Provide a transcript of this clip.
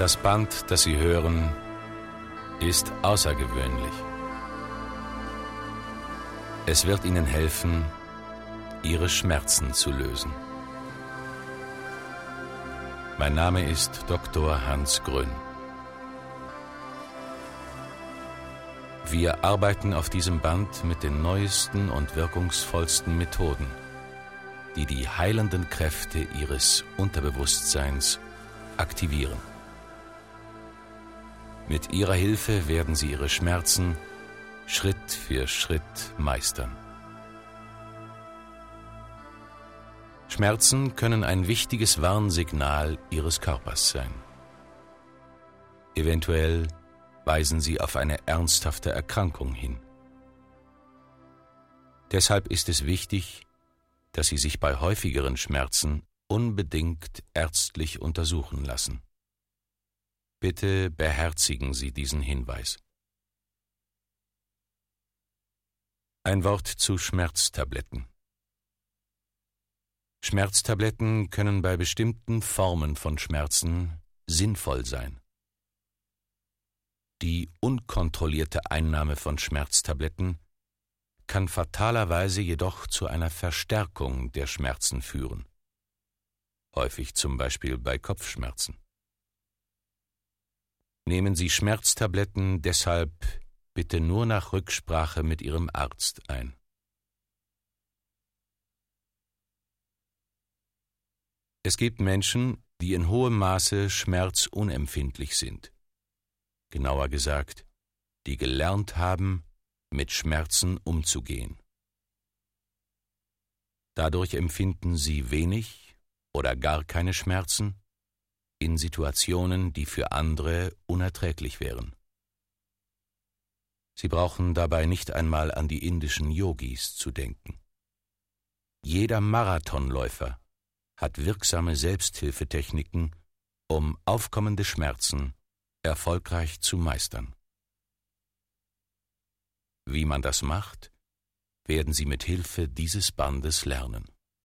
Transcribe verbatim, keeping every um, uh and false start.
Das Band, das Sie hören, ist außergewöhnlich. Es wird Ihnen helfen, Ihre Schmerzen zu lösen. Mein Name ist Doktor Hans Grün. Wir arbeiten auf diesem Band mit den neuesten und wirkungsvollsten Methoden, die die heilenden Kräfte Ihres Unterbewusstseins aktivieren. Mit Ihrer Hilfe werden Sie Ihre Schmerzen Schritt für Schritt meistern. Schmerzen können ein wichtiges Warnsignal Ihres Körpers sein. Eventuell weisen sie auf eine ernsthafte Erkrankung hin. Deshalb ist es wichtig, dass Sie sich bei häufigeren Schmerzen unbedingt ärztlich untersuchen lassen. Bitte beherzigen Sie diesen Hinweis. Ein Wort zu Schmerztabletten. Schmerztabletten können bei bestimmten Formen von Schmerzen sinnvoll sein. Die unkontrollierte Einnahme von Schmerztabletten kann fatalerweise jedoch zu einer Verstärkung der Schmerzen führen, häufig zum Beispiel bei Kopfschmerzen. Nehmen Sie Schmerztabletten deshalb bitte nur nach Rücksprache mit Ihrem Arzt ein. Es gibt Menschen, die in hohem Maße schmerzunempfindlich sind. Genauer gesagt, die gelernt haben, mit Schmerzen umzugehen. Dadurch empfinden sie wenig oder gar keine Schmerzen in Situationen, die für andere unerträglich wären. Sie brauchen dabei nicht einmal an die indischen Yogis zu denken. Jeder Marathonläufer hat wirksame Selbsthilfetechniken, um aufkommende Schmerzen erfolgreich zu meistern. Wie man das macht, werden Sie mit Hilfe dieses Bandes lernen.